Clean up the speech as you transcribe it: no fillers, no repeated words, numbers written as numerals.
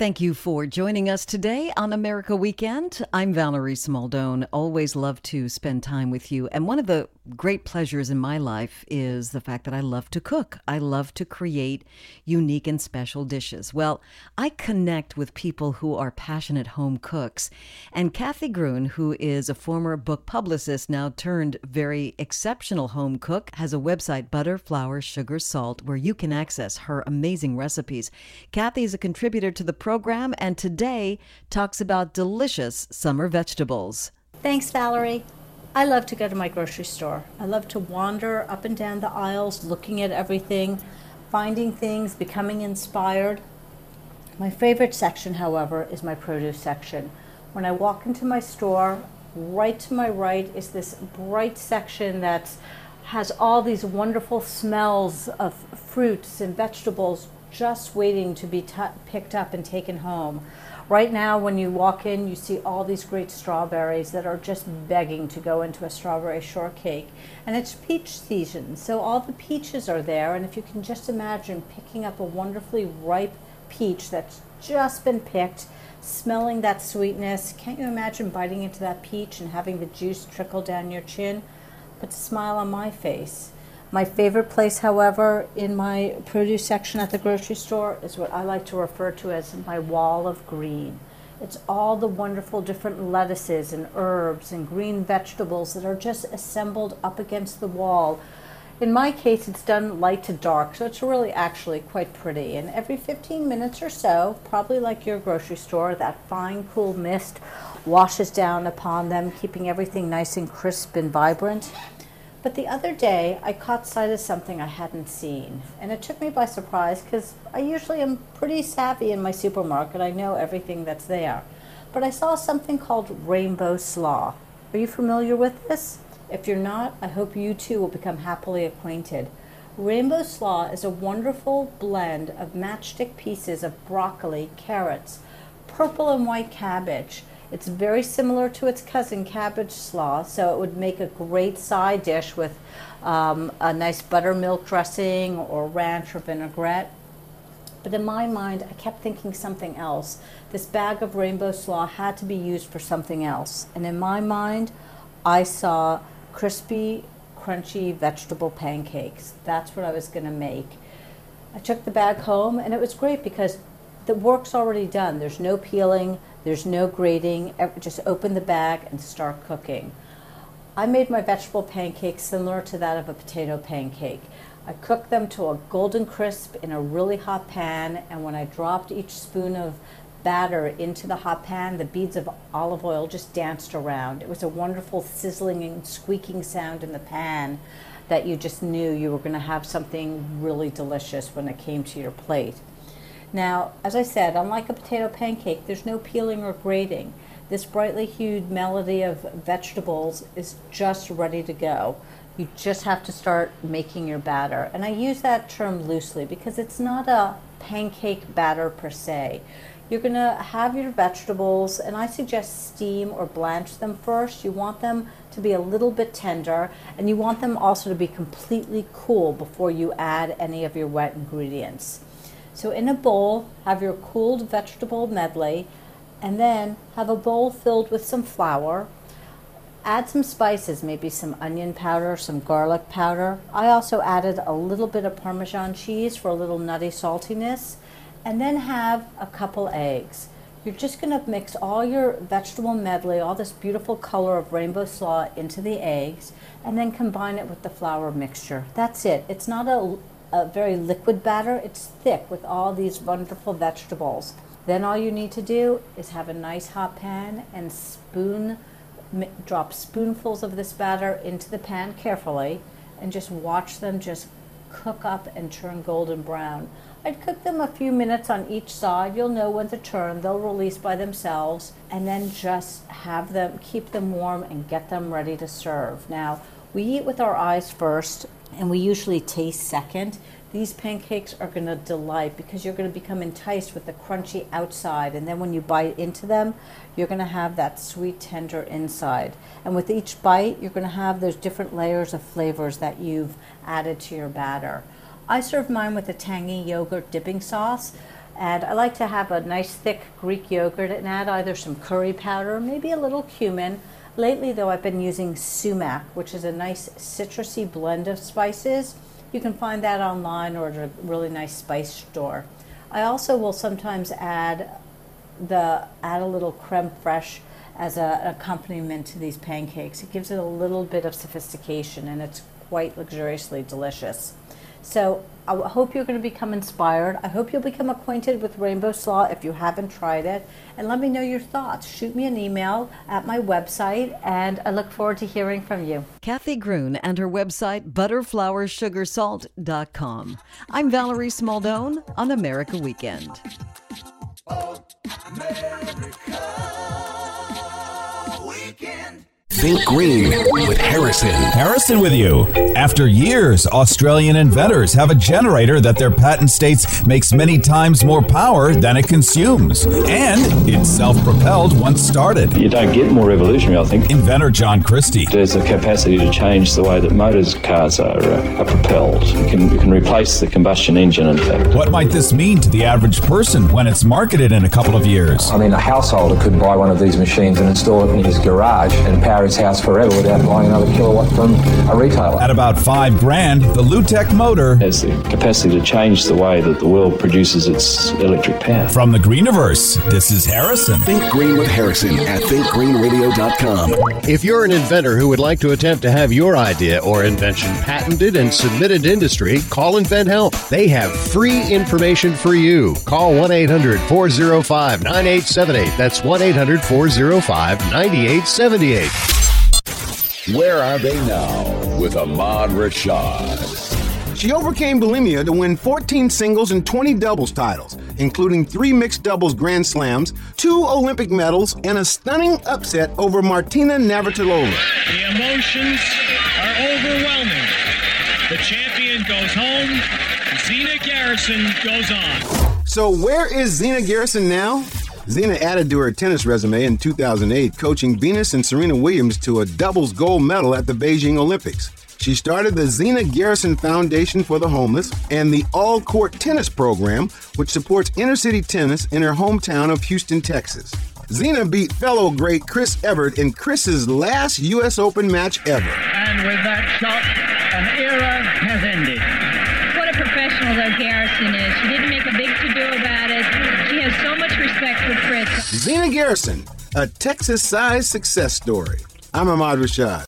Thank you for joining us today on America Weekend. I'm Valerie Smaldone. Always love to spend time with you. And one of the great pleasures in my life is the fact that I love to cook. I love to create unique and special dishes. Well, I connect with people who are passionate home cooks. And Kathy Gruen, who is a former book publicist, now turned very exceptional home cook, has a website, Butter, Flour, Sugar, Salt, where you can access her amazing recipes. Kathy is a contributor to the program and today talks about delicious summer vegetables. Thanks, Valerie. I love to go to my grocery store. I love to wander up and down the aisles, looking at everything, finding things, becoming inspired. My favorite section, however, is my produce section. When I walk into my store, right to my right is this bright section that has all these wonderful smells of fruits and vegetables just waiting to be picked up and taken home. Right now, when you walk in, you see all these great strawberries that are just begging to go into a strawberry shortcake. And it's peach season, so all the peaches are there. And if you can just imagine picking up a wonderfully ripe peach that's just been picked, smelling that sweetness, can't you imagine biting into that peach and having the juice trickle down your chin? Puts a smile on my face. My favorite place, however, in my produce section at the grocery store is what I like to refer to as my wall of green. It's all the wonderful different lettuces and herbs and green vegetables that are just assembled up against the wall. In my case, it's done light to dark, so it's really actually quite pretty. And every 15 minutes or so, probably like your grocery store, that fine, cool mist washes down upon them, keeping everything nice and crisp and vibrant. But the other day, I caught sight of something I hadn't seen, and it took me by surprise because I usually am pretty savvy in my supermarket. I know everything that's there. But I saw something called rainbow slaw. Are you familiar with this? If you're not, I hope you too will become happily acquainted. Rainbow slaw is a wonderful blend of matchstick pieces of broccoli, carrots, purple and white cabbage. It's very similar to its cousin, cabbage slaw, so it would make a great side dish with a nice buttermilk dressing or ranch or vinaigrette. But in my mind, I kept thinking something else. This bag of rainbow slaw had to be used for something else. And in my mind, I saw crispy, crunchy vegetable pancakes. That's what I was going to make. I took the bag home, and it was great because the work's already done. There's no peeling. There's no grating. Just open the bag and start cooking. I made my vegetable pancakes similar to that of a potato pancake. I cooked them to a golden crisp in a really hot pan, and when I dropped each spoon of batter into the hot pan, the beads of olive oil just danced around. It was a wonderful sizzling and squeaking sound in the pan that you just knew you were going to have something really delicious when it came to your plate. Now, as I said, unlike a potato pancake, there's no peeling or grating. This brightly hued melody of vegetables is just ready to go. You just have to start making your batter. And I use that term loosely because it's not a pancake batter per se. You're going to have your vegetables, and I suggest steam or blanch them first. You want them to be a little bit tender, and you want them also to be completely cool before you add any of your wet ingredients. So in a bowl, have your cooled vegetable medley, and then have a bowl filled with some flour. Add some spices, maybe some onion powder, some garlic powder. I also added a little bit of Parmesan cheese for a little nutty saltiness, and then have a couple eggs. You're just going to mix all your vegetable medley, all this beautiful color of rainbow slaw into the eggs, and then combine it with the flour mixture. That's it. It's not a very liquid batter. It's thick with all these wonderful vegetables. Then all you need to do is have a nice hot pan and drop spoonfuls of this batter into the pan carefully and just watch them just cook up and turn golden brown. I'd cook them a few minutes on each side. You'll know when to turn. They'll release by themselves, and then just have them, keep them warm and get them ready to serve. Now, we eat with our eyes first, and we usually taste second. These pancakes are going to delight because you're going to become enticed with the crunchy outside, and then when you bite into them, you're going to have that sweet, tender inside. And with each bite, you're going to have those different layers of flavors that you've added to your batter. I serve mine with a tangy yogurt dipping sauce. And I like to have a nice thick Greek yogurt and add either some curry powder, maybe a little cumin. Lately, though, I've been using sumac, which is a nice citrusy blend of spices. You can find that online or at a really nice spice store. I also will sometimes add a little creme fraiche as an accompaniment to these pancakes. It gives it a little bit of sophistication, and it's quite luxuriously delicious. So I hope you're going to become inspired. I hope you'll become acquainted with Rainbow Slaw if you haven't tried it. And let me know your thoughts. Shoot me an email at my website, and I look forward to hearing from you. Kathy Gruen and her website, butterflowersugarsalt.com. I'm Valerie Smaldone on America Weekend. Think Green with Harrison. Harrison with you. After years, Australian inventors have a generator that their patent states makes many times more power than it consumes. And it's self-propelled once started. You don't get more revolutionary, I think. Inventor John Christie. There's a capacity to change the way that motors cars are propelled. You can replace the combustion engine, in fact. What might this mean to the average person when it's marketed in a couple of years? I mean, a householder could buy one of these machines and install it in his garage and power his house forever without buying another kilowatt from a retailer. At about $5,000, the Lutech motor has the capacity to change the way that the world produces its electric power. From the Greeniverse, this is Harrison. Think Green with Harrison at thinkgreenradio.com. If you're an inventor who would like to attempt to have your idea or invention patented and submitted to industry, call InventHelp. They have free information for you. Call 1-800-405-9878. That's 1-800-405-9878. Where are they now with Ahmad Rashad? She overcame bulimia to win 14 singles and 20 doubles titles, including 3 mixed doubles Grand Slams, 2 Olympic medals, and a stunning upset over Martina Navratilova. The emotions are overwhelming. The champion goes home. Zina Garrison goes on. So where is Zina Garrison now? Zina added to her tennis resume in 2008, coaching Venus and Serena Williams to a doubles gold medal at the Beijing Olympics. She started the Zina Garrison Foundation for the Homeless and the All Court Tennis Program, which supports inner-city tennis in her hometown of Houston, Texas. Zina beat fellow great Chris Evert in Chris's last U.S. Open match ever. And with that shot, an era has ended. What a professional though Garrison is. She didn't make a big to-do about it. She has so much respect for Chris. Zina Garrison, a Texas-sized success story. I'm Ahmad Rashad.